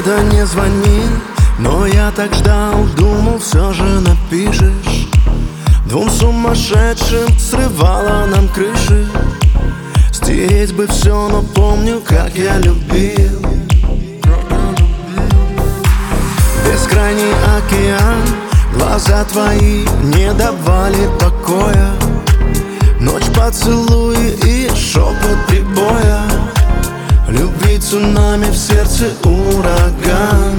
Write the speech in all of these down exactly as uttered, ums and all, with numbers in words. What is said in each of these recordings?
Правда, не звонил, но я так ждал, думал, все же напишешь. Двум сумасшедшим срывало нам крыши. Стереть бы все, но помню, как я любил. Бескрайний океан, глаза твои не давали покоя. Ночь, поцелуи и шепот прибоя. Любви цунами, в сердце ураган.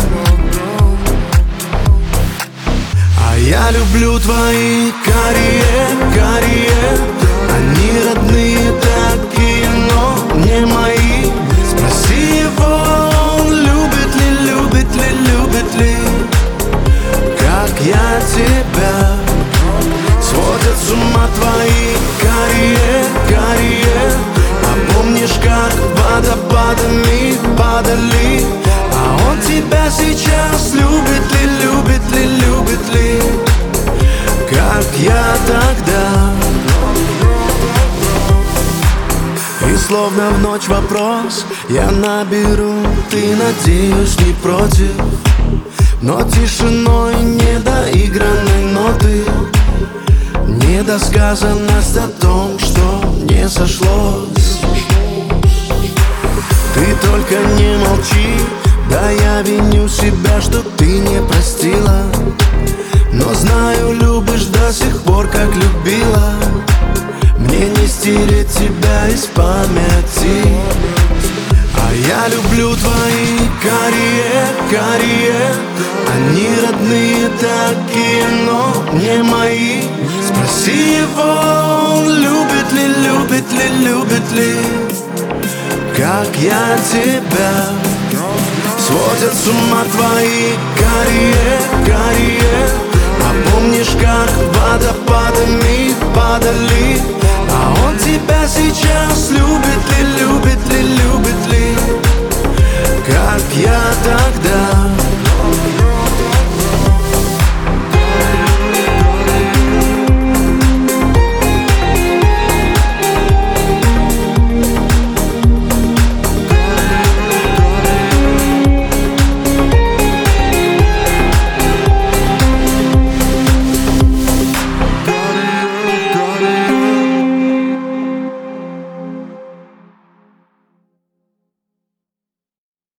А я люблю твои карие, карие. Они родные такие, но не мои. Спроси его, он любит ли, любит ли, любит ли, как я тебя. Сводят с ума твои карие, карие. А помнишь, как водопадами падали? А он тебя сейчас любит ли, любит ли, любит ли, как я тогда. И словно в ночь вопрос я наберу, ты, надеюсь, не против. Но тишиной недоигранной ноты, недосказанность о том, что не сошлось. Ты только не молчи, да я виню себя, что ты не простила. Но знаю, любишь до сих пор, как любила. Мне не стереть тебя из памяти. А я люблю твои карие, карие. Они родные такие, но не мои. Спроси его, он любит ли, любит ли, любит ли, как я тебя. Сводят с ума твои карие, карие. А помнишь, как водопадами падали? А он